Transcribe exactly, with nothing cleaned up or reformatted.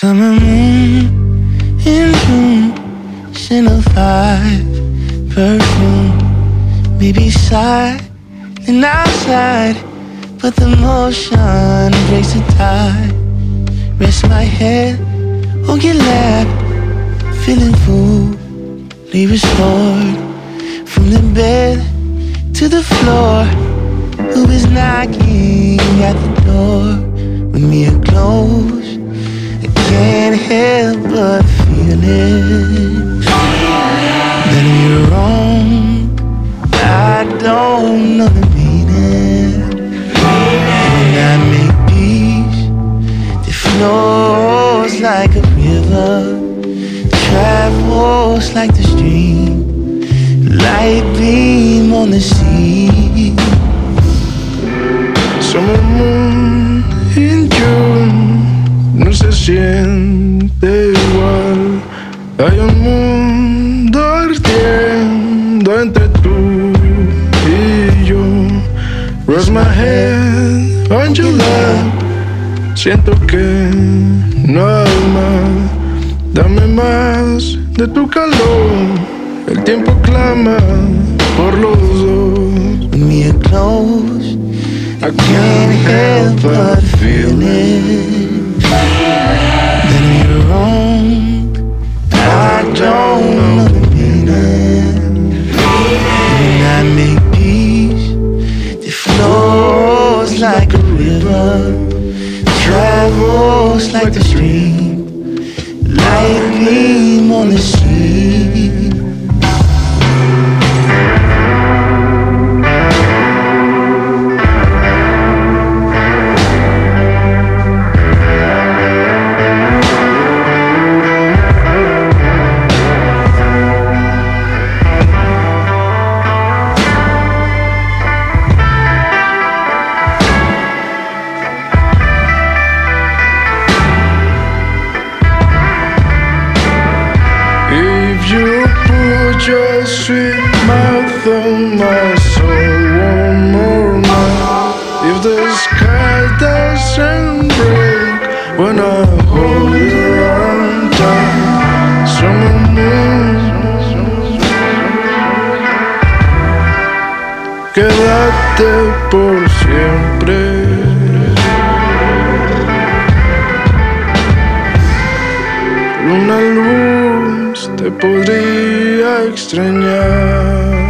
Summer moon in June, Chanel five perfume. Maybe silent outside, but the motion breaks the tide. Rest my head on your lap, feeling fully restored. From the bed to the floor, who is knocking at the door? When we are close, I can't help but feel it. Then you're wrong, I don't know the meaning. When I make peace, it flows like a river, travels like the stream, light beam on the sea. Summer moon in June, no se siente igual. Hay un mundo ardiendo entre tú y yo. Rest my head on your lap, siento que no hay más. Dame más de tu calor, el tiempo clama por los dos. When we are close, I can't help but feel it. Then you're wrong, I don't know the meaning. When I make peace, it flows like a river, travels like the stream, light beam on the sea. If you put your sweet mouth on my soul one more night, if the sky doesn't break when I hold you on tight, summer moon, quédate por siempre. Una luz te podría extrañar.